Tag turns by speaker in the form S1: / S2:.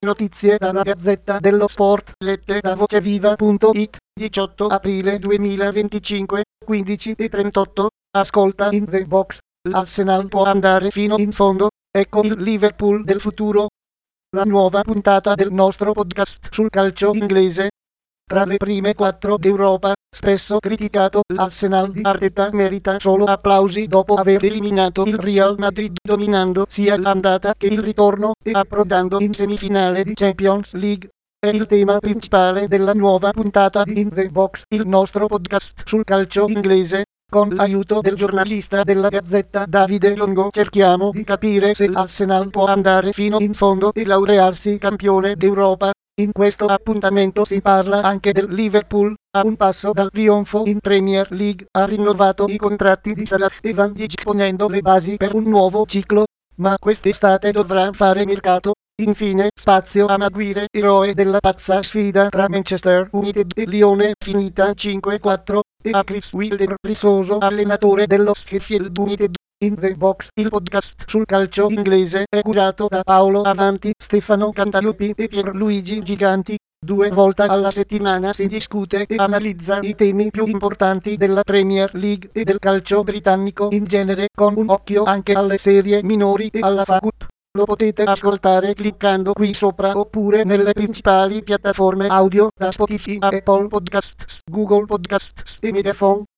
S1: Notizie dalla Gazzetta dello Sport, lette da voceviva.it, 18 aprile 2025, 15:38. Ascolta in the box. L'Arsenal può andare fino in fondo, ecco il Liverpool del futuro. La nuova puntata del nostro podcast sul calcio inglese. Tra le prime 4 d'Europa, spesso criticato, l'Arsenal di Arteta merita solo applausi dopo aver eliminato il Real Madrid dominando sia l'andata che il ritorno e approdando in semifinale di Champions League. È il tema principale della nuova puntata di In The Box, il nostro podcast sul calcio inglese. Con l'aiuto del giornalista della Gazzetta Davide Longo cerchiamo di capire se l'Arsenal può andare fino in fondo e laurearsi campione d'Europa. In questo appuntamento si parla anche del Liverpool, a un passo dal trionfo in Premier League, ha rinnovato i contratti di Salah e Van Dijk ponendo le basi per un nuovo ciclo, ma quest'estate dovrà fare mercato. Infine, spazio a Maguire, eroe della pazza sfida tra Manchester United e Lione, finita 5-4, e a Chris Wilder, risoso allenatore dello Sheffield United. In The Box, il podcast sul calcio inglese, è curato da Paolo Avanti, Stefano Cantalupi e Pierluigi Giganti. 2 volte alla settimana si discute e analizza i temi più importanti della Premier League e del calcio britannico in genere, con un occhio anche alle serie minori e alla FA Cup. Lo potete ascoltare cliccando qui sopra oppure nelle principali piattaforme audio da Spotify a Apple Podcasts, Google Podcasts e Megaphone.